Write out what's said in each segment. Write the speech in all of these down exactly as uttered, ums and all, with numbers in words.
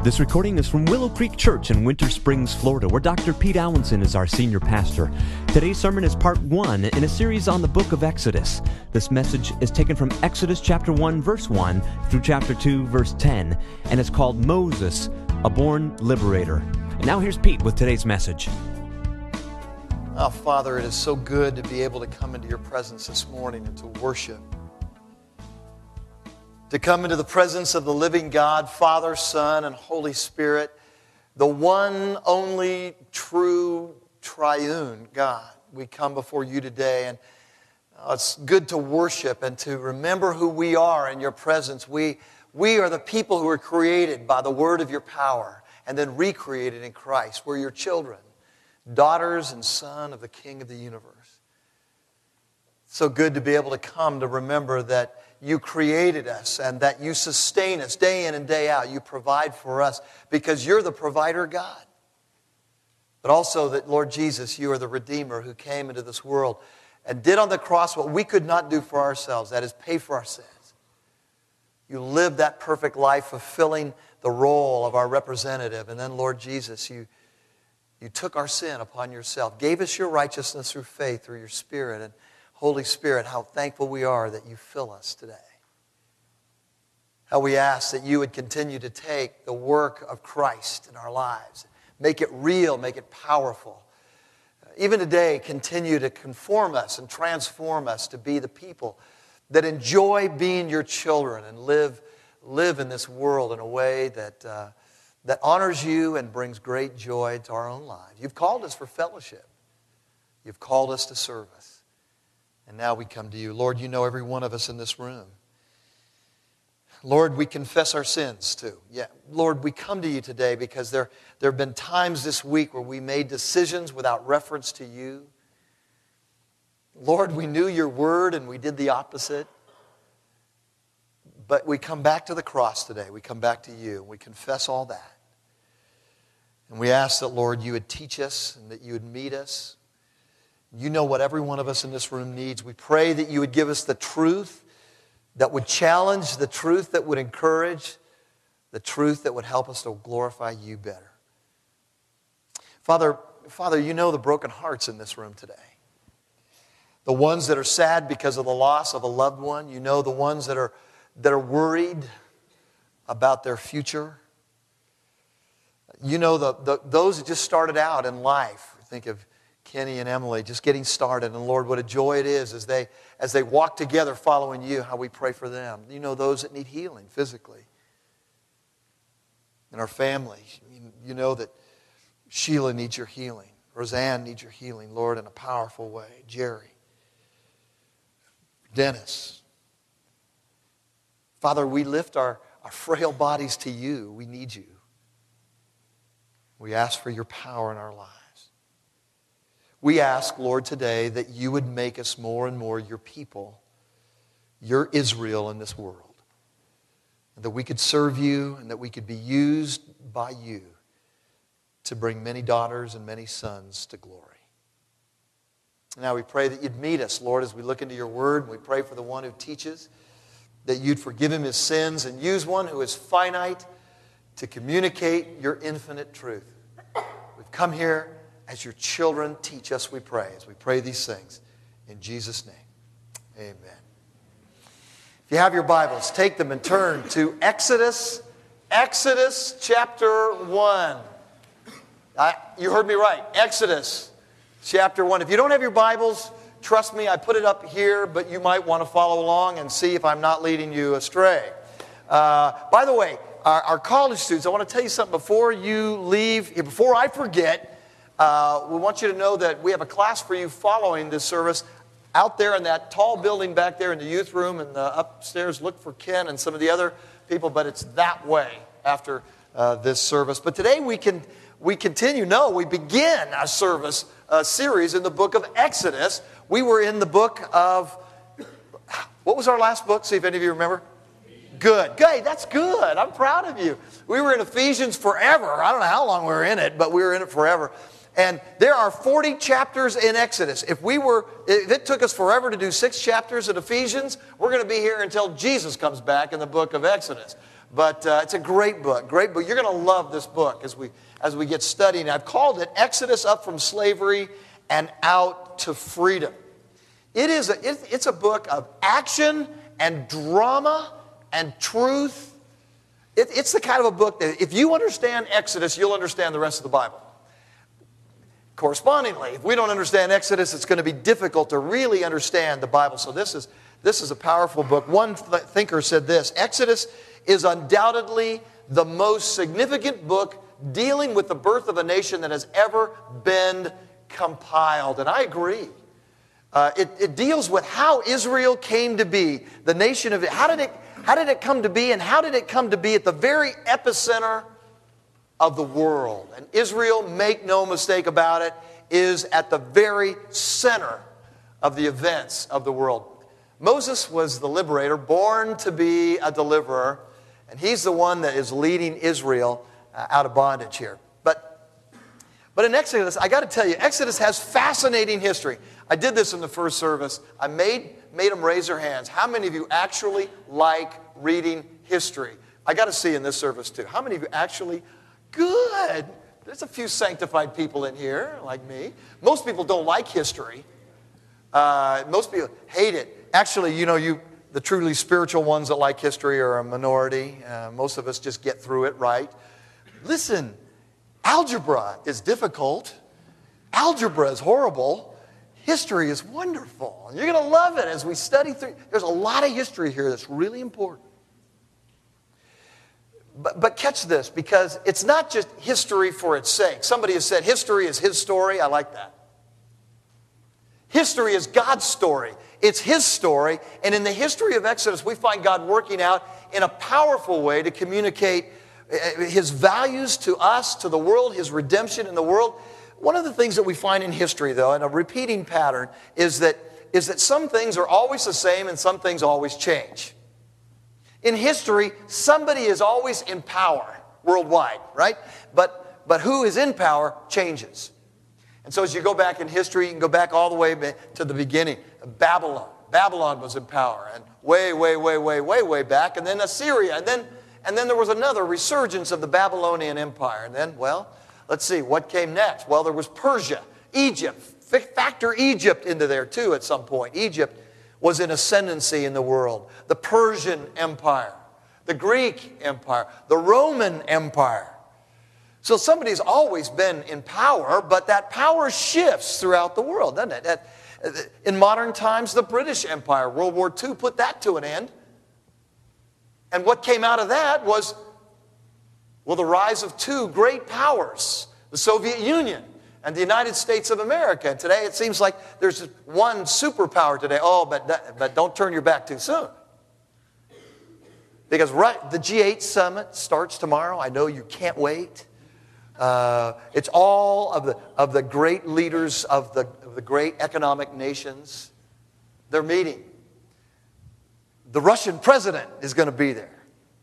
This recording is from Willow Creek Church in Winter Springs, Florida, where Doctor Pete Allenson is our senior pastor. Today's sermon is part one in a series on the book of Exodus. This message is taken from Exodus chapter one, verse one through chapter two, verse ten, and it's called Moses, a Born Liberator. And now here's Pete with today's message. Oh, Father, it is so good to be able to come into your presence this morning and to worship. To come into the presence of the living God, Father, Son, and Holy Spirit, the one, only, true, triune God. We come before you today, and it's good to worship and to remember who we are in your presence. We, we are the people who are created by the word of your power and then recreated in Christ. We're your children, daughters and son of the King of the universe. It's so good to be able to come to remember that you created us and that you sustain us day in and day out. You provide for us because you're the provider God. But also that, Lord Jesus, you are the Redeemer who came into this world and did on the cross what we could not do for ourselves, that is, pay for our sins. You lived that perfect life fulfilling the role of our representative. And then, Lord Jesus, you, you took our sin upon yourself, gave us your righteousness through faith, through your Spirit. And Holy Spirit, how thankful we are that you fill us today. How we ask that you would continue to take the work of Christ in our lives, make it real, make it powerful. Even today, continue to conform us and transform us to be the people that enjoy being your children and live, live in this world in a way that, uh, that honors you and brings great joy to our own lives. You've called us for fellowship. You've called us to service. And now we come to you. Lord, you know every one of us in this room. Lord, we confess our sins too. Yeah, Lord, we come to you today because there, there have been times this week where we made decisions without reference to you. Lord, we knew your word and we did the opposite. But we come back to the cross today. We come back to you and we confess all that. And we ask that, Lord, you would teach us and that you would meet us. You know what every one of us in this room needs. We pray that you would give us the truth that would challenge, the truth that would encourage, the truth that would help us to glorify you better. Father, Father, you know the broken hearts in this room today. The ones that are sad because of the loss of a loved one. You know the ones that are, that are worried about their future. You know the, the, those that just started out in life. Think of Kenny and Emily just getting started. And Lord, what a joy it is as they as they walk together following you, how we pray for them. You know those that need healing physically. In our family, you know that Sheila needs your healing. Roseanne needs your healing, Lord, in a powerful way. Jerry. Dennis. Father, we lift our, our frail bodies to you. We need you. We ask for your power in our lives. We ask, Lord, today that you would make us more and more your people, your Israel in this world. And that we could serve you and that we could be used by you to bring many daughters and many sons to glory. Now we pray that you'd meet us, Lord, as we look into your word. And we pray for the one who teaches, that you'd forgive him his sins and use one who is finite to communicate your infinite truth. We've come here as your children. Teach us, we pray, as we pray these things. In Jesus' name, amen. If you have your Bibles, take them and turn to Exodus, Exodus chapter one. I, you heard me right, Exodus chapter one. If you don't have your Bibles, trust me, I put it up here, but you might want to follow along and see if I'm not leading you astray. Uh, by the way, our, our college students, I want to tell you something before you leave, before I forget. Uh, we want you to know that we have a class for you following this service out there in that tall building back there in the youth room and the upstairs. Look for Ken and some of the other people, but it's that way after uh, this service. But today we can we continue. No, we begin a service a series in the book of Exodus. We were in the book of, what was our last book? See if any of you remember. Good. Good. That's good. I'm proud of you. We were in Ephesians forever. I don't know how long we were in it, but we were in it forever. And there are forty chapters in Exodus. If we were, if it took us forever to do six chapters in Ephesians, we're going to be here until Jesus comes back in the book of Exodus. But uh, it's a great book, great book. You're going to love this book as we as we get studying. I've called it Exodus Up from Slavery and Out to Freedom. It is a, it, it's a book of action and drama and truth. It, it's the kind of a book that if you understand Exodus, you'll understand the rest of the Bible. Correspondingly, if we don't understand Exodus, it's going to be difficult to really understand the Bible. So this is this is a powerful book. One th- thinker said this: Exodus is undoubtedly the most significant book dealing with the birth of a nation that has ever been compiled. And I agree. Uh, it, it deals with how Israel came to be, the nation of it. How did it, how did it come to be, and how did it come to be at the very epicenter of the world? And Israel, make no mistake about it, is at the very center of the events of the world. Moses was the liberator, born to be a deliverer, and he's the one that is leading Israel uh, out of bondage here. But, but in Exodus, I got to tell you, Exodus has fascinating history. I did this in the first service. I made, made them raise their hands. How many of you actually like reading history? I got to see in this service too. How many of you actually, good. There's a few sanctified people in here, like me. Most people don't like history. Uh, most people hate it. Actually, you know, you the truly spiritual ones that like history are a minority. Uh, most of us just get through it, right? Listen, algebra is difficult. Algebra is horrible. History is wonderful. You're going to love it as we study through. There's a lot of history here that's really important. But, but catch this, because it's not just history for its sake. Somebody has said history is his story. I like that. History is God's story. It's His story. And in the history of Exodus, we find God working out in a powerful way to communicate His values to us, to the world, His redemption in the world. One of the things that we find in history, though, and a repeating pattern, is that, is that some things are always the same and some things always change. In history, somebody is always in power worldwide, right? But, but who is in power changes. And so as you go back in history, you can go back all the way to the beginning. Babylon. Babylon was in power. And way, way, way, way, way, way back. And then Assyria. And then, and then there was another resurgence of the Babylonian Empire. And then, well, let's see, what came next? Well, there was Persia, Egypt. Factor Egypt into there, too, at some point. Egypt was in ascendancy in the world. The Persian Empire, the Greek Empire, the Roman Empire. So somebody's always been in power, but that power shifts throughout the world, doesn't it? That, in modern times, the British Empire, World War Two, put that to an end. And what came out of that was, well, the rise of two great powers, the Soviet Union and the United States of America. And today it seems like there's one superpower today. Oh, but, that, but don't turn your back too soon. Because right, the G eight summit starts tomorrow. I know you can't wait. Uh, it's all of the of the great leaders of the, of the great economic nations. They're meeting. The Russian president is going to be there.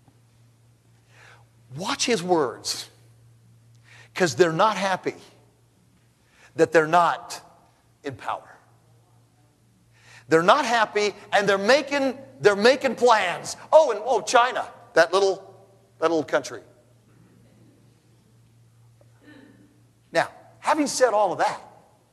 Watch his words, because they're not happy that they're not in power. They're not happy, and they're making they're making plans. Oh, and oh, China, that little that little country. Now, having said all of that,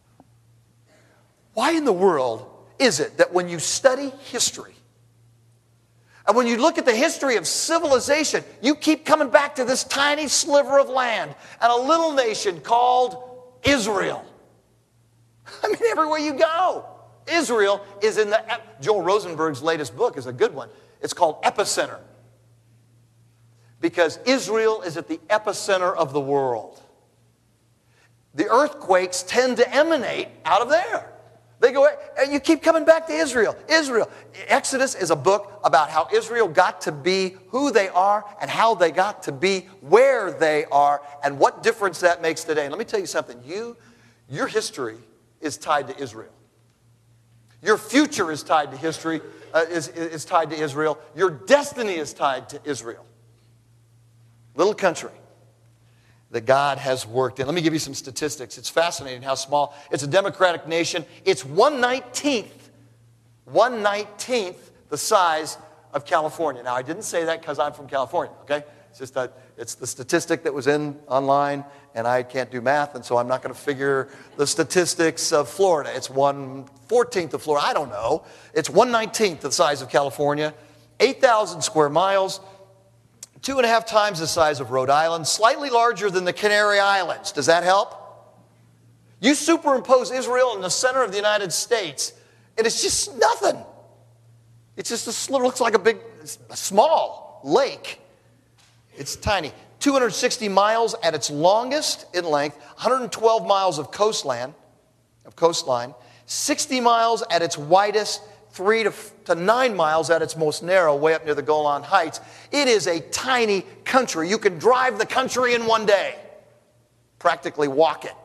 why in the world is it that when you study history, and when you look at the history of civilization, you keep coming back to this tiny sliver of land and a little nation called Israel? I mean, everywhere you go, Israel is in the... Joel Rosenberg's latest book is a good one. It's called Epicenter. Because Israel is at the epicenter of the world. The earthquakes tend to emanate out of there. They go, and you keep coming back to Israel. Israel. Exodus is a book about how Israel got to be who they are and how they got to be where they are and what difference that makes today. And let me tell you something. You, your history is tied to Israel. Your future is tied to history, uh, is, is tied to Israel. Your destiny is tied to Israel. Little country that God has worked in. Let me give you some statistics. It's fascinating how small. It's a democratic nation. It's one nineteenth, one nineteenth the size of California. Now, I didn't say that because I'm from California, okay? It's just that it's the statistic that was in online, and I can't do math, and so I'm not going to figure the statistics of Florida. It's one fourteenth of Florida. I don't know. It's one nineteenth the size of California, eight thousand square miles, two and a half times the size of Rhode Island, slightly larger than the Canary Islands. Does that help? You superimpose Israel in the center of the United States, and it's just nothing. It's just a, it looks like a big, a small lake. It's tiny. two hundred sixty miles at its longest in length, one hundred twelve miles of coastline, of coastline, sixty miles at its widest, three to, to nine miles at its most narrow, way up near the Golan Heights. It is a tiny country. You can drive the country in one day, practically walk it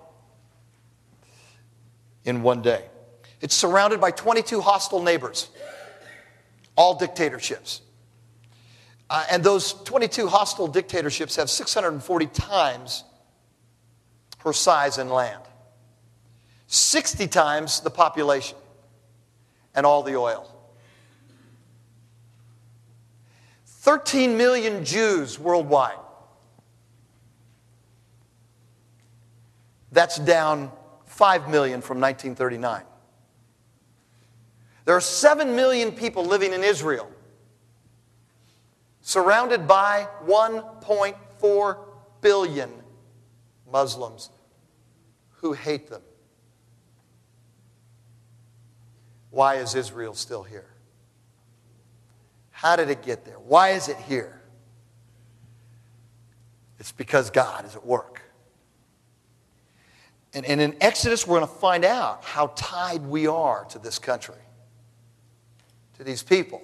in one day. It's surrounded by twenty-two hostile neighbors, all dictatorships. Uh, and those twenty-two hostile dictatorships have six hundred forty times her size in land, sixty times the population, and all the oil. thirteen million Jews worldwide. That's down five million from nineteen thirty-nine. There are seven million people living in Israel, surrounded by one point four billion Muslims who hate them. Why is Israel still here? How did it get there? Why is it here? It's because God is at work. And, and in Exodus, we're going to find out how tied we are to this country, to these people,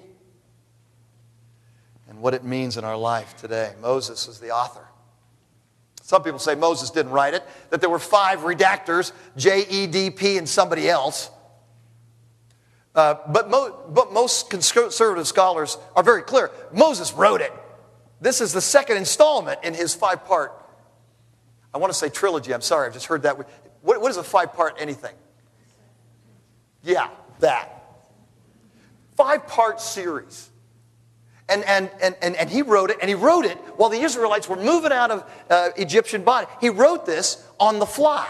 and what it means in our life today. Moses is the author. Some people say Moses didn't write it, that there were five redactors, J E D P and somebody else. Uh, but, mo- but most conservative scholars are very clear. Moses wrote it. This is the second installment in his five-part, I want to say trilogy. I'm sorry, I've just heard that. What, what is a five-part anything? Yeah, that. Five-part series. And, and, and, and, and he wrote it, and he wrote it while the Israelites were moving out of uh, Egyptian bondage. He wrote this on the fly.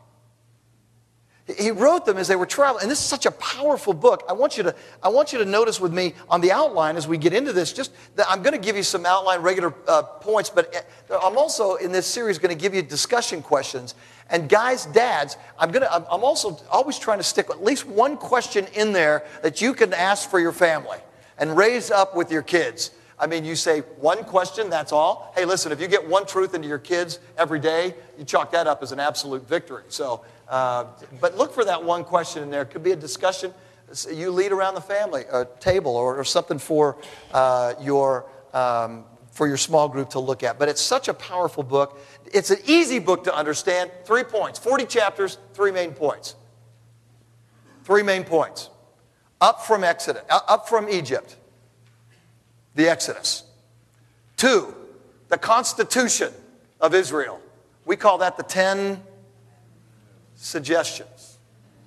He wrote them as they were traveling. And this is such a powerful book. I want you to, I want you to notice with me on the outline as we get into this, just that I'm going to give you some outline regular uh, points, but I'm also in this series going to give you discussion questions. And guys, dads, I'm going to, I'm also always trying to stick at least one question in there that you can ask for your family and raise up with your kids. I mean, you say one question, that's all. Hey, listen, if you get one truth into your kids every day, you chalk that up as an absolute victory. So, uh, but look for that one question in there. It could be a discussion you lead around the family uh, table or, or something for uh, your um, for your small group to look at. But it's such a powerful book. It's an easy book to understand. Three points, forty chapters, three main points. Three main points. Up from Exodus, up from Egypt. The Exodus. Two, the Constitution of Israel. We call that the Ten Suggestions.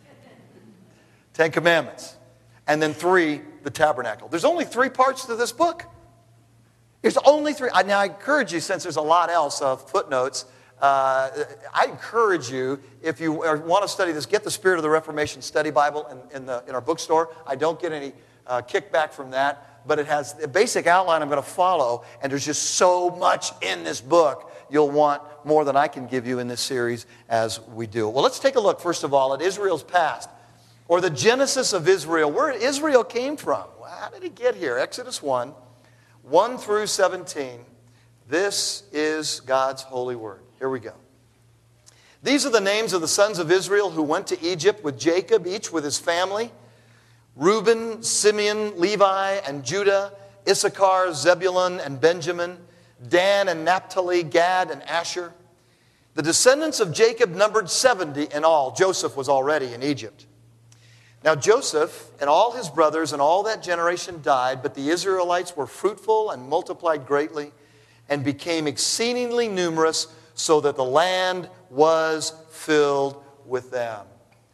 Ten Commandments. And then three, the Tabernacle. There's only three parts to this book. There's only three. Now, I encourage you, since there's a lot else of footnotes, uh, I encourage you, if you want to study this, get the Spirit of the Reformation Study Bible in, in, the, in our bookstore. I don't get any uh, kickback from that. But it has a basic outline I'm going to follow, and there's just so much in this book you'll want more than I can give you in this series as we do. Well, let's take a look, first of all, at Israel's past, or the genesis of Israel, where Israel came from. Well, how did it get here? Exodus one, one through seventeen. This is God's holy word. Here we go. These are the names of the sons of Israel who went to Egypt with Jacob, each with his family: Reuben, Simeon, Levi, and Judah, Issachar, Zebulun, and Benjamin, Dan and Naphtali, Gad, and Asher. The descendants of Jacob numbered seventy in all. Joseph was already in Egypt. Now Joseph and all his brothers and all that generation died, but the Israelites were fruitful and multiplied greatly and became exceedingly numerous, so that the land was filled with them.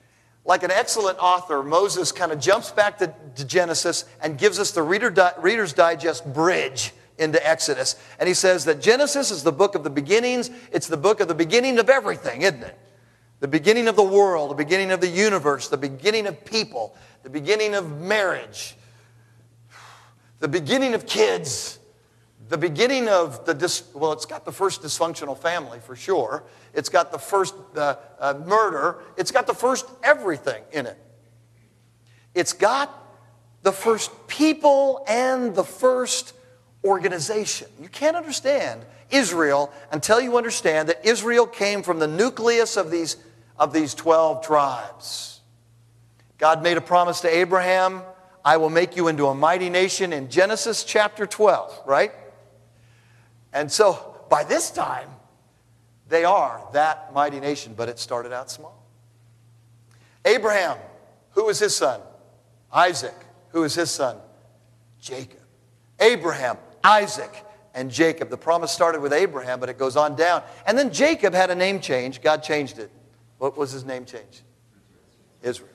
Like an excellent author, Moses kind of jumps back to, to Genesis and gives us the Reader Di- Reader's Digest bridge into Exodus. And he says that Genesis is the book of the beginnings. It's the book of the beginning of everything, isn't it? The beginning of the world, the beginning of the universe, the beginning of people, the beginning of marriage, the beginning of kids, the beginning of the, dis- well, it's got the first dysfunctional family for sure. It's got the first uh, uh, murder. It's got the first everything in it. It's got the first people and the first organization. You can't understand Israel until you understand that Israel came from the nucleus of these, of these twelve tribes. God made a promise to Abraham, I will make you into a mighty nation in Genesis chapter twelve, right? And so by this time, they are that mighty nation, but it started out small. Abraham, who was his son? Isaac, who was his son? Jacob. Abraham, Isaac, and Jacob. The promise started with Abraham, but it goes on down. And then Jacob had a name change. God changed it. What was his name change? Israel.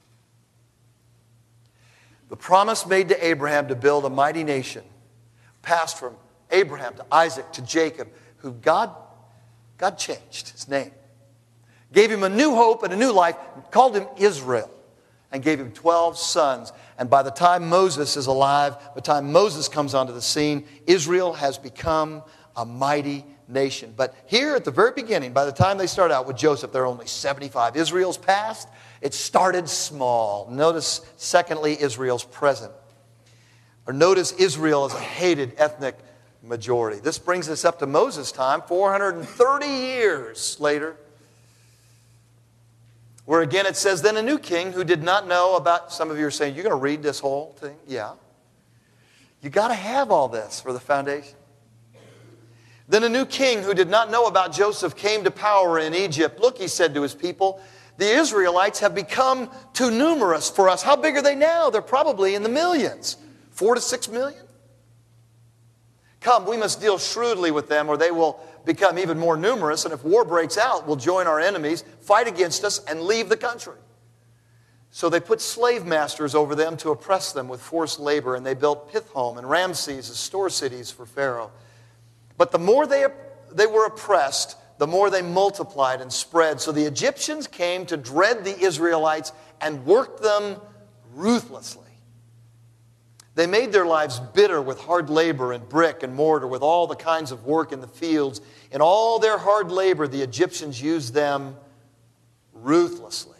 The promise made to Abraham to build a mighty nation passed from Abraham to Isaac to Jacob, who God, God changed his name. Gave him a new hope and a new life, called him Israel, and gave him twelve sons. And by the time Moses is alive, by the time Moses comes onto the scene, Israel has become a mighty nation. But here at the very beginning, by the time they start out with Joseph, there are only seventy-five. Israel's past, it started small. Notice, secondly, Israel's present. Or notice Israel as a hated ethnic majority. This brings us up to Moses' time, four hundred thirty years later, where again it says, then a new king who did not know about, some of you are saying, you're going to read this whole thing? Yeah. You got to have all this for the foundation. Then a new king who did not know about Joseph came to power in Egypt. Look, he said to his people, the Israelites have become too numerous for us. How big are they now? They're probably in the millions. Four to six million? Come, we must deal shrewdly with them, or they will become even more numerous, and if war breaks out, we'll join our enemies, fight against us, and leave the country. So they put slave masters over them to oppress them with forced labor, and they built Pithom and Ramses as store cities for Pharaoh. But the more they, they were oppressed, the more they multiplied and spread. So the Egyptians came to dread the Israelites and worked them ruthlessly. They made their lives bitter with hard labor and brick and mortar, with all the kinds of work in the fields. In all their hard labor, the Egyptians used them ruthlessly.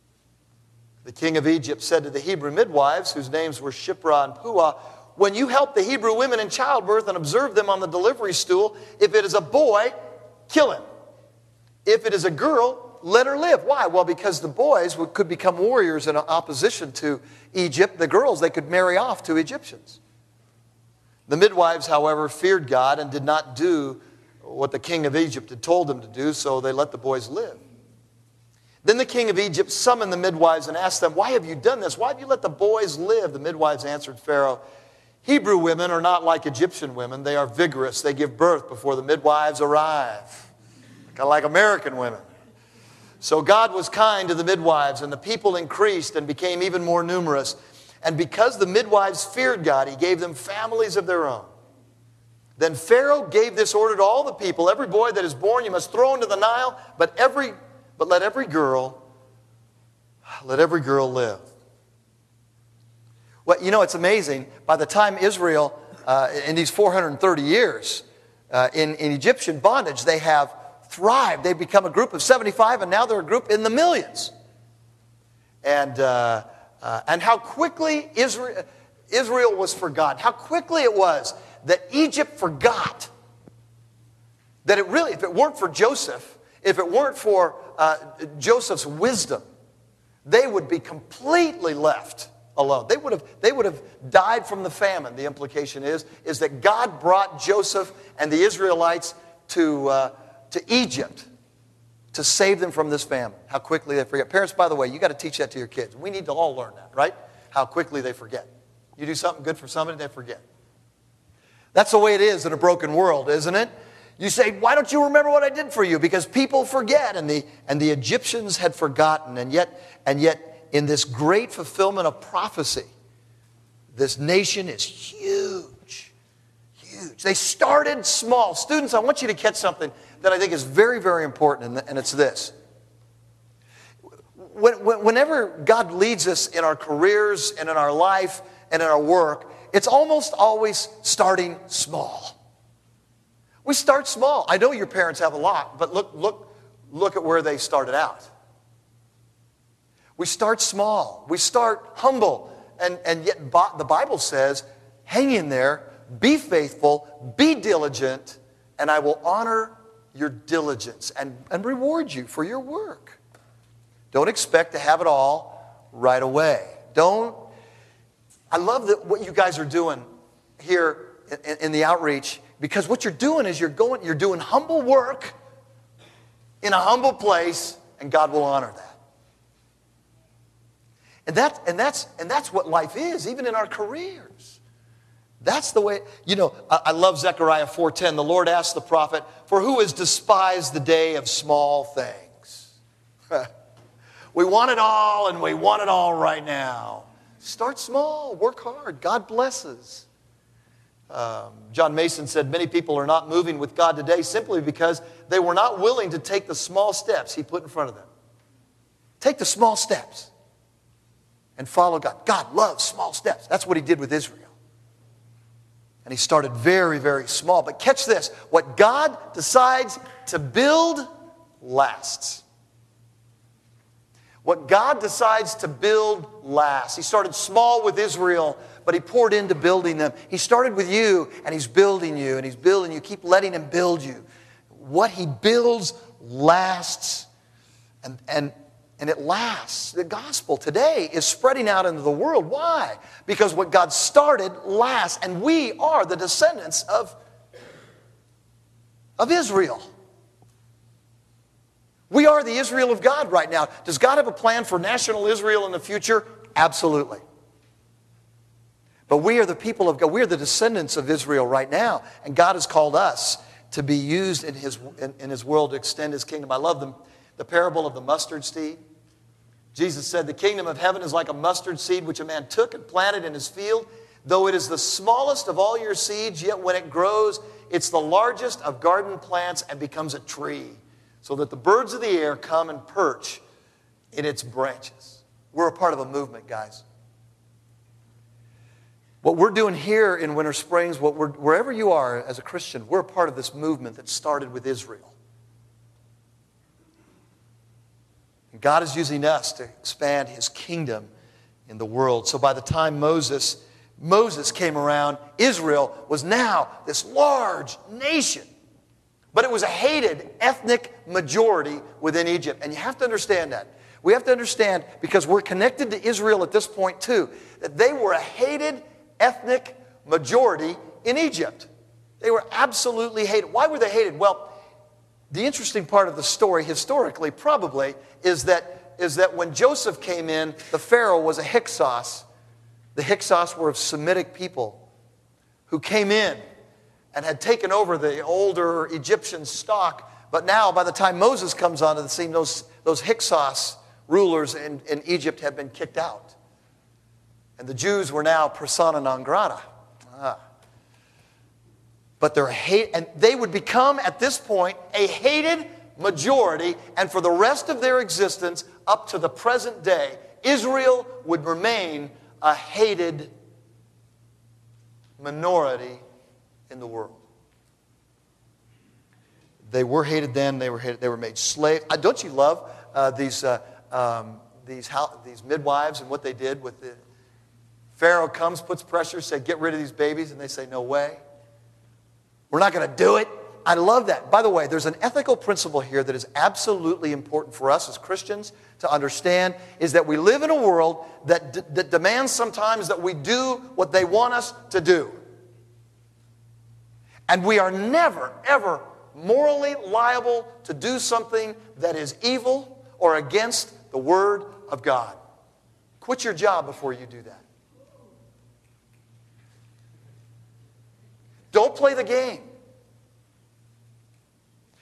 The king of Egypt said to the Hebrew midwives, whose names were Shiphrah and Puah, when you help the Hebrew women in childbirth and observe them on the delivery stool, if it is a boy, kill him. If it is a girl, let her live. Why? Well, because the boys would, could become warriors in opposition to Egypt. The girls, they could marry off to Egyptians. The midwives, however, feared God and did not do what the king of Egypt had told them to do, so they let the boys live. Then the king of Egypt summoned the midwives and asked them, why have you done this? Why have you let the boys live? The midwives answered Pharaoh, Hebrew women are not like Egyptian women. They are vigorous. They give birth before the midwives arrive. Kind of like American women. So God was kind to the midwives, and the people increased and became even more numerous. And because the midwives feared God, he gave them families of their own. Then Pharaoh gave this order to all the people, every boy that is born you must throw into the Nile, but every but let every girl, let every girl live. Well, you know, it's amazing. By the time Israel, uh, in these four hundred thirty years, uh, in, in Egyptian bondage, they have thrived. They've become a group of seventy-five, and now they're a group in the millions. And uh, uh, and how quickly Israel, Israel was forgotten. How quickly it was that Egypt forgot that it really, if it weren't for Joseph, if it weren't for uh, Joseph's wisdom, they would be completely left alone. They would have, they would have died from the famine. The implication is, is that God brought Joseph and the Israelites to uh, to Egypt to save them from this famine. How quickly they forget. Parents, by the way, you got to teach that to your kids. We need to all learn that, right? How quickly they forget. You do something good for somebody, they forget. That's the way it is in a broken world, isn't it? You say, why don't you remember what I did for you? Because people forget, and the, and the Egyptians had forgotten. And yet, and yet, in this great fulfillment of prophecy, this nation is huge, huge. They started small. Students, I want you to catch something that I think is very, very important, and it's this. Whenever God leads us in our careers and in our life and in our work, it's almost always starting small. We start small. I know your parents have a lot, but look, look, look at where they started out. We start small. We start humble. And, and yet the Bible says, hang in there, be faithful, be diligent, and I will honor your diligence and, and reward you for your work. Don't expect to have it all right away. Don't. I love that what you guys are doing here in, in the outreach, because what you're doing is you're going, you're doing humble work in a humble place, and God will honor that. And that, and that's, and that's what life is, even in our careers. That's the way, you know, I, I love Zechariah four ten. The Lord asked the prophet, for who has despised the day of small things? We want it all, and we want it all right now. Start small, work hard. God blesses. Um, John Mason said, many people are not moving with God today simply because they were not willing to take the small steps He put in front of them. Take the small steps and follow God. God loves small steps. That's what He did with Israel. And He started very, very small. But catch this. What God decides to build lasts. What God decides to build lasts. He started small with Israel, but He poured into building them. He started with you, and He's building you, and He's building you. Keep letting Him build you. What He builds lasts, and, and, and it lasts. The gospel today is spreading out into the world. Why? Because what God started lasts, and we are the descendants of, of Israel. We are the Israel of God right now. Does God have a plan for national Israel in the future? Absolutely. But we are the people of God. We are the descendants of Israel right now. And God has called us to be used in His, in, in His world to extend His kingdom. I love the, the parable of the mustard seed. Jesus said, the kingdom of heaven is like a mustard seed which a man took and planted in his field. Though it is the smallest of all your seeds, yet when it grows, it's the largest of garden plants and becomes a tree, so that the birds of the air come and perch in its branches. We're a part of a movement, guys. What we're doing here in Winter Springs, what we're, wherever you are as a Christian, we're a part of this movement that started with Israel. And God is using us to expand His kingdom in the world. So by the time Moses, Moses came around, Israel was now this large nation. But it was a hated ethnic majority within Egypt. And you have to understand that. We have to understand, because we're connected to Israel at this point too, that they were a hated ethnic majority in Egypt. They were absolutely hated. Why were they hated? Well, the interesting part of the story, historically probably, is that, is that when Joseph came in, the Pharaoh was a Hyksos. The Hyksos were of Semitic people who came in and had taken over the older Egyptian stock. But now, by the time Moses comes onto the scene, those, those Hyksos rulers in, in Egypt had been kicked out. And the Jews were now persona non grata. Ah. But they're hate, and they would become, at this point, a hated majority, and for the rest of their existence, up to the present day, Israel would remain a hated minority in the world. They were hated then. They were hated. They were made slaves. Uh, don't you love uh, these uh, um, these how, these midwives and what they did with the Pharaoh comes, puts pressure, say get rid of these babies, and they say no way. We're not going to do it. I love that. By the way, there's an ethical principle here that is absolutely important for us as Christians to understand, is that we live in a world that, d- that demands sometimes that we do what they want us to do. And we are never, ever morally liable to do something that is evil or against the Word of God. Quit your job before you do that. Don't play the game.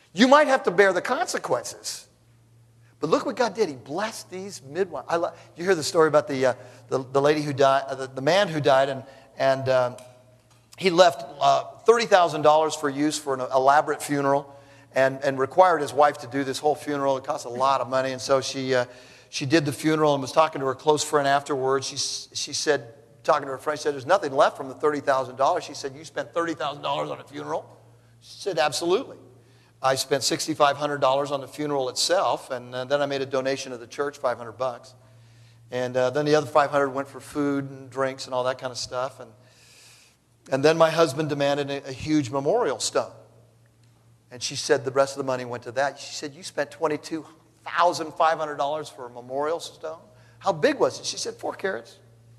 You might have to bear the consequences. But look what God did. He blessed these midwives. I lo- you hear the story about the, uh, the, the lady who died, uh, the, the man who died, and, and um, he left uh, thirty thousand dollars for use for an elaborate funeral and, and required his wife to do this whole funeral. It cost a lot of money, and so she, uh, she did the funeral and was talking to her close friend afterwards. She, she said, talking to her friend, she said, there's nothing left from the thirty thousand dollars. She said, you spent thirty thousand dollars on a funeral? She said, absolutely. I spent six thousand five hundred dollars on the funeral itself, and uh, then I made a donation to the church, five hundred bucks. And uh, then the other five hundred went for food and drinks and all that kind of stuff. And, and then my husband demanded a, a huge memorial stone. And she said the rest of the money went to that. She said, you spent twenty-two thousand five hundred dollars for a memorial stone? How big was it? She said, four carats.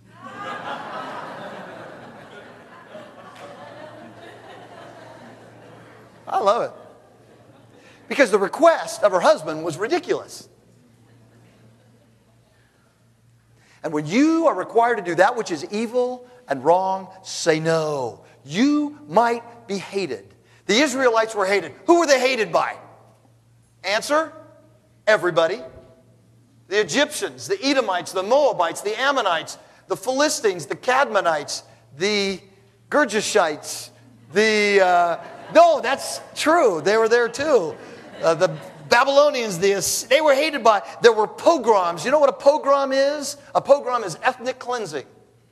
I love it. Because the request of her husband was ridiculous. And when you are required to do that which is evil and wrong, say no. You might be hated. The Israelites were hated. Who were they hated by? Answer, everybody. The Egyptians, the Edomites, the Moabites, the Ammonites, the Philistines, the Cadmonites, the Girgashites, the... Uh, no, that's true. They were there too. Uh, the Babylonians, the, they were hated by, there were pogroms. You know what a pogrom is? A pogrom is ethnic cleansing.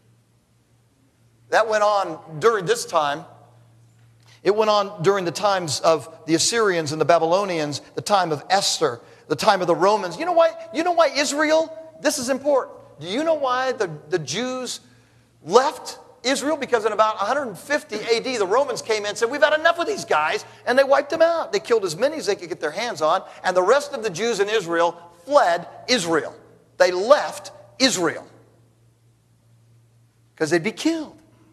That went on during this time. It went on during the times of the Assyrians and the Babylonians, the time of Esther, the time of the Romans. You know why, you know why Israel, this is important. Do you know why the, the Jews left Israel? Because in about one hundred fifty A D, the Romans came in and said, we've had enough of these guys, and they wiped them out. They killed as many as they could get their hands on, and the rest of the Jews in Israel fled Israel. They left Israel because they'd be killed.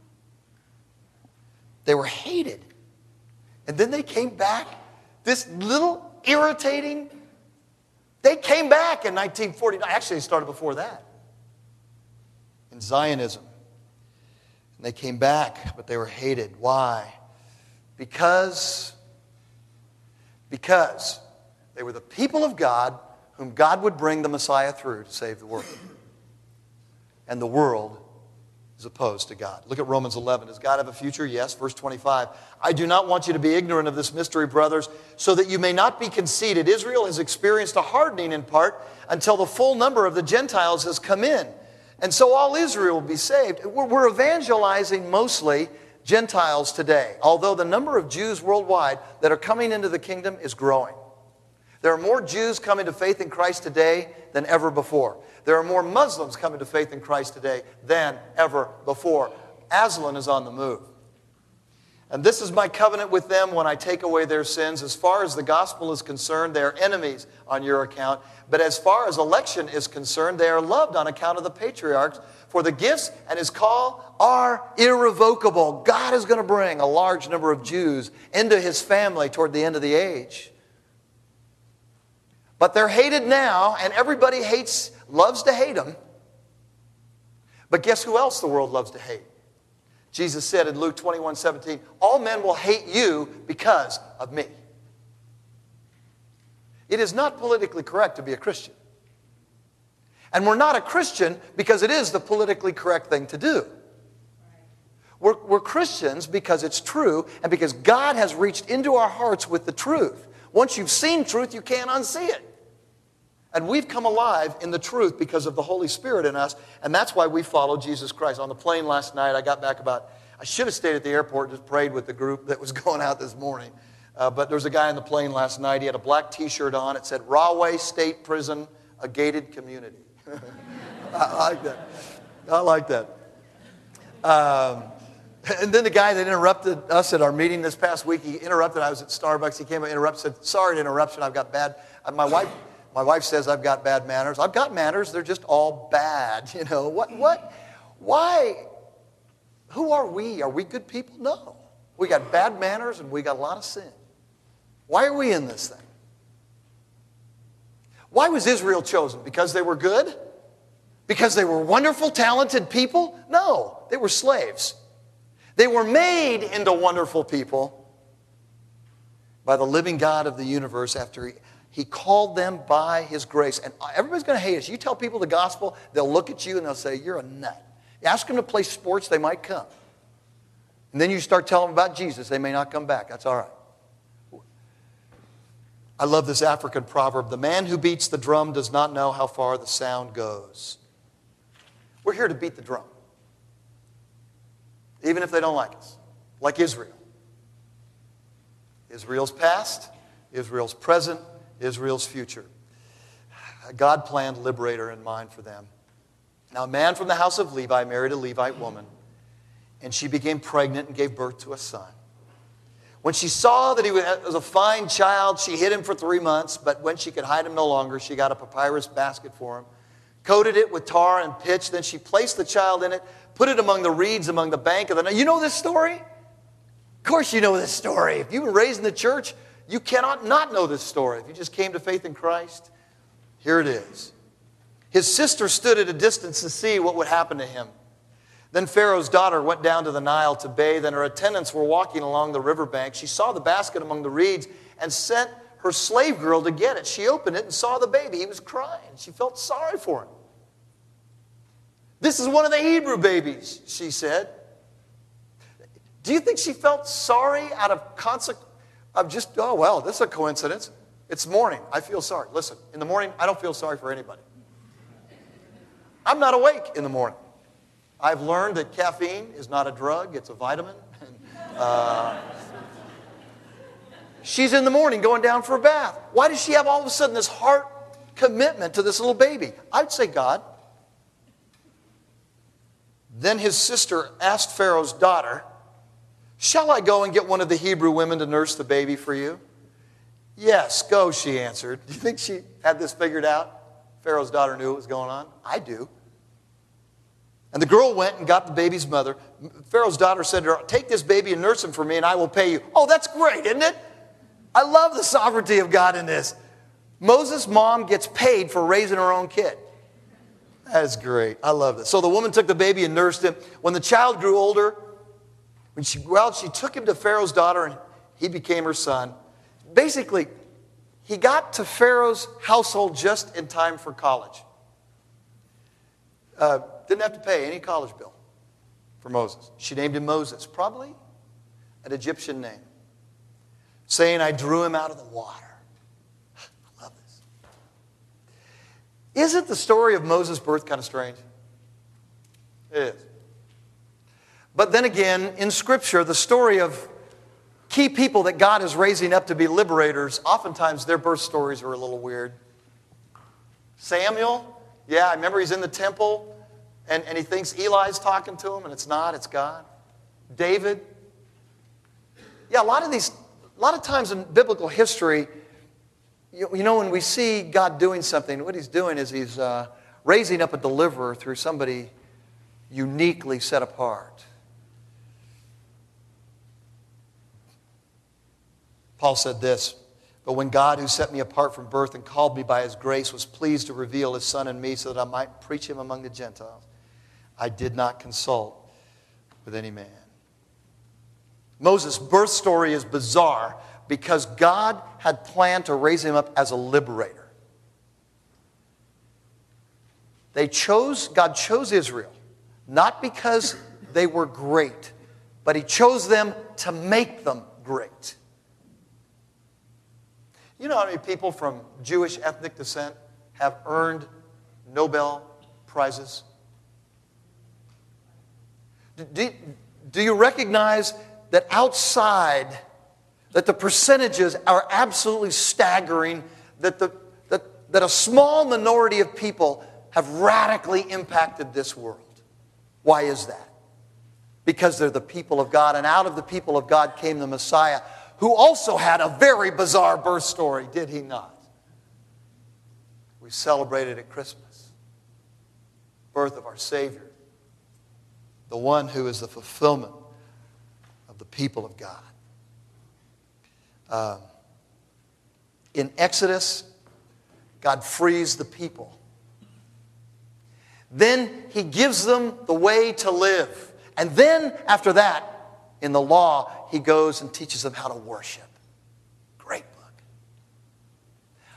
They were hated. And then they came back, this little irritating, they came back in nineteen forty-nine. Actually, it started before that. In Zionism. And they came back, but they were hated. Why? Because, because they were the people of God whom God would bring the Messiah through to save the world. And the world is opposed to God. Look at Romans eleven. Does God have a future? Yes. Verse twenty-five. I do not want you to be ignorant of this mystery, brothers, so that you may not be conceited. Israel has experienced a hardening in part until the full number of the Gentiles has come in. And so all Israel will be saved. We're evangelizing mostly Gentiles today, although the number of Jews worldwide that are coming into the kingdom is growing. There are more Jews coming to faith in Christ today than ever before. There are more Muslims coming to faith in Christ today than ever before. Aslan is on the move. And this is my covenant with them when I take away their sins. As far as the gospel is concerned, they are enemies on your account. But as far as election is concerned, they are loved on account of the patriarchs. For the gifts and his call are irrevocable. God is going to bring a large number of Jews into his family toward the end of the age. But they're hated now, and everybody hates, loves to hate them. But guess who else the world loves to hate? Jesus said in Luke twenty-one seventeen, all men will hate you because of me. It is not politically correct to be a Christian. And we're not a Christian because it is the politically correct thing to do. We're, we're Christians because it's true and because God has reached into our hearts with the truth. Once you've seen truth, you can't unsee it. And we've come alive in the truth because of the Holy Spirit in us, and that's why we follow Jesus Christ. On the plane last night, I got back about, I should have stayed at the airport and just prayed with the group that was going out this morning. Uh, but there was a guy on the plane last night. He had a black T-shirt on. It said, Rahway State Prison, a gated community. I like that. I like that. Um, and then the guy that interrupted us at our meeting this past week, he interrupted. I was at Starbucks. He came and interrupted, said, sorry to interruption. I've got bad, my wife... My wife says I've got bad manners. I've got manners. They're just all bad. You know, what, what, why, who are we? Are we good people? No. We got bad manners and we got a lot of sin. Why are we in this thing? Why was Israel chosen? Because they were good? Because they were wonderful, talented people? No, they were slaves. They were made into wonderful people by the living God of the universe after he, he called them by his grace. And everybody's going to hate us. You tell people the gospel, they'll look at you and they'll say, you're a nut. You ask them to play sports, they might come. And then you start telling them about Jesus, they may not come back. That's all right. I love this African proverb. The man who beats the drum does not know how far the sound goes. We're here to beat the drum. Even if they don't like us. Like Israel. Israel's past, Israel's present, Israel's future. God planned liberator in mind for them. Now a man from the house of Levi married a Levite woman, and she became pregnant and gave birth to a son. When she saw that he was a fine child, she hid him for three months, but when she could hide him no longer, she got a papyrus basket for him, coated it with tar and pitch, then she placed the child in it, put it among the reeds among the bank of the... You know this story? Of course you know this story. If you've been raised in the church, you cannot not know this story. If you just came to faith in Christ, here it is. His sister stood at a distance to see what would happen to him. Then Pharaoh's daughter went down to the Nile to bathe, and her attendants were walking along the riverbank. She saw the basket among the reeds and sent her slave girl to get it. She opened it and saw the baby. He was crying. She felt sorry for him. This is one of the Hebrew babies, she said. Do you think she felt sorry out of consequence of just, oh, well, this is a coincidence. It's morning. I feel sorry. Listen, in the morning, I don't feel sorry for anybody. I'm not awake in the morning. I've learned that caffeine is not a drug. It's a vitamin. Uh, she's in the morning going down for a bath. Why does she have all of a sudden this heart commitment to this little baby? I'd say God. Then his sister asked Pharaoh's daughter, shall I go and get one of the Hebrew women to nurse the baby for you? Yes, go, she answered. Do you think she had this figured out? Pharaoh's daughter knew what was going on. I do. And the girl went and got the baby's mother. Pharaoh's daughter said to her, take this baby and nurse him for me and I will pay you. Oh, that's great, isn't it? I love the sovereignty of God in this. Moses' mom gets paid for raising her own kid. That is great. I love this. So the woman took the baby and nursed him. When the child grew older, when she, well, she took him to Pharaoh's daughter and he became her son. Basically, he got to Pharaoh's household just in time for college. Uh, didn't have to pay any college bill for Moses. She named him Moses, probably an Egyptian name, saying, I drew him out of the water. I love this. Isn't the story of Moses' birth kind of strange? It is. But then again, in Scripture, the story of key people that God is raising up to be liberators, oftentimes their birth stories are a little weird. Samuel, yeah, I remember he's in the temple, and, and he thinks Eli's talking to him, and it's not, it's God. David. Yeah, a lot of these, a lot of times in biblical history, you, you know, when we see God doing something, what he's doing is he's uh, raising up a deliverer through somebody uniquely set apart. Paul said this, but when God, who set me apart from birth and called me by his grace, was pleased to reveal his Son in me so that I might preach him among the Gentiles, I did not consult with any man. Moses' birth story is bizarre because God had planned to raise him up as a liberator. They chose, God chose Israel, not because they were great, but he chose them to make them great. You know how many people from Jewish ethnic descent have earned Nobel Prizes? Do, do you recognize that outside, that the percentages are absolutely staggering, that, the, that, that a small minority of people have radically impacted this world? Why is that? Because they're the people of God, and out of the people of God came the Messiah, who also had a very bizarre birth story, did he not? We celebrated at Christmas, birth of our Savior, the one who is the fulfillment of the people of God. Um, in Exodus, God frees the people. Then he gives them the way to live. And then, after that, in the law, he goes and teaches them how to worship.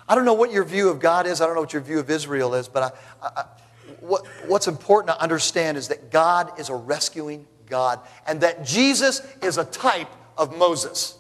I don't know what your view of God is. I don't know what your view of Israel is. But I, I, what, what's important to understand is that God is a rescuing God. And that Jesus is a type of Moses.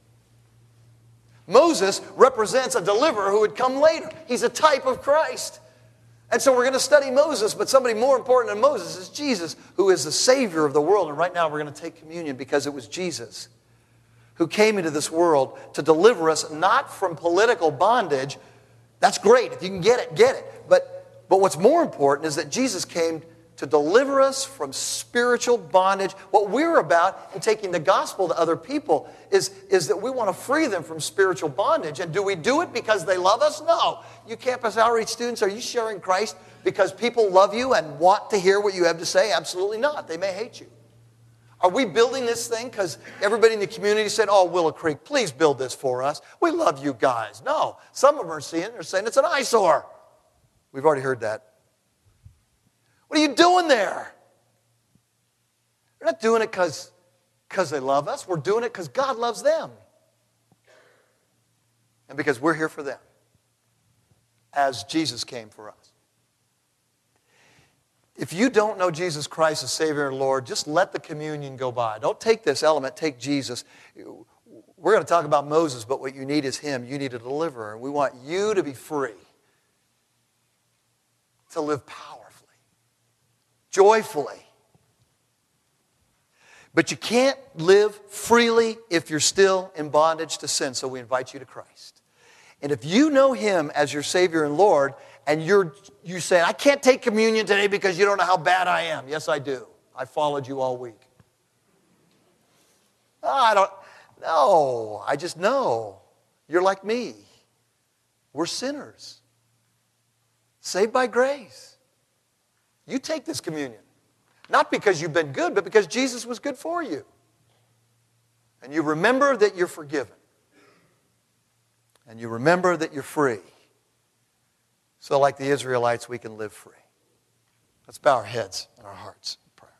Moses represents a deliverer who would come later. He's a type of Christ. And so we're going to study Moses, but somebody more important than Moses is Jesus, who is the Savior of the world. And right now we're going to take communion because it was Jesus who came into this world to deliver us not from political bondage. That's great. If you can get it, get it. But, but what's more important is that Jesus came to deliver us from spiritual bondage. What we're about in taking the gospel to other people is, is that we want to free them from spiritual bondage. And do we do it because they love us? No. You campus outreach students, are you sharing Christ because people love you and want to hear what you have to say? Absolutely not. They may hate you. Are we building this thing because everybody in the community said, oh, Willow Creek, please build this for us. We love you guys. No. Some of them are seeing it. They're saying it's an eyesore. We've already heard that. What are you doing there? We're not doing it because because they love us. We're doing it because God loves them. And because we're here for them. As Jesus came for us. If you don't know Jesus Christ as Savior and Lord, just let the communion go by. Don't take this element, take Jesus. We're going to talk about Moses, but what you need is Him. You need a deliverer. And we want you to be free. To live powerfully. Joyfully. But you can't live freely if you're still in bondage to sin, so we invite you to Christ. And if you know Him as your Savior and Lord, and you're you say, I can't take communion today because you don't know how bad I am. Yes, I do. I followed you all week. Oh, I don't, no, I just know. You're like me. We're sinners. Saved by grace. You take this communion. Not because you've been good, but because Jesus was good for you. And you remember that you're forgiven. And you remember that you're free. So like the Israelites, we can live free. Let's bow our heads and our hearts in prayer.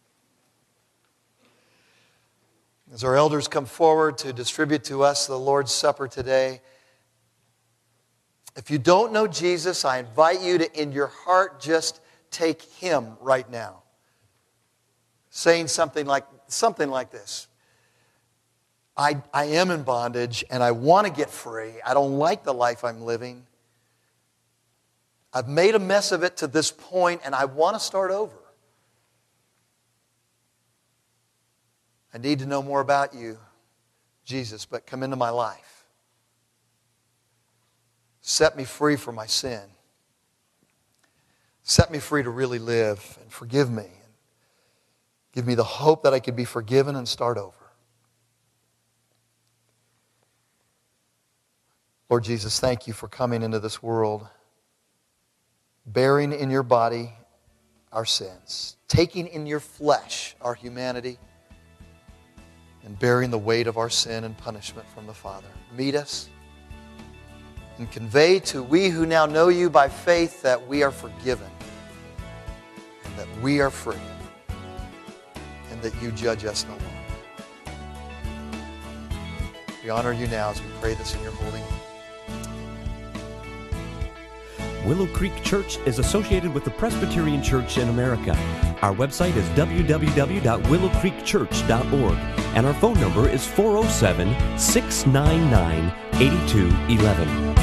As our elders come forward to distribute to us the Lord's Supper today, if you don't know Jesus, I invite you to, in your heart, just take Him right now. Saying something like, something like this. I, I am in bondage and I want to get free. I don't like the life I'm living. I've made a mess of it to this point and I want to start over. I need to know more about you, Jesus, but come into my life. Set me free from my sin. Set me free to really live and forgive me. And give me the hope that I could be forgiven and start over. Lord Jesus, thank you for coming into this world, bearing in your body our sins, taking in your flesh our humanity, and bearing the weight of our sin and punishment from the Father. Meet us and convey to we who now know you by faith that we are forgiven and that we are free and that you judge us no longer. We honor you now as we pray this in your holy name. Willow Creek Church is associated with the Presbyterian Church in America. Our website is w w w dot willow creek church dot org and our phone number is four oh seven, six nine nine, eight two one one.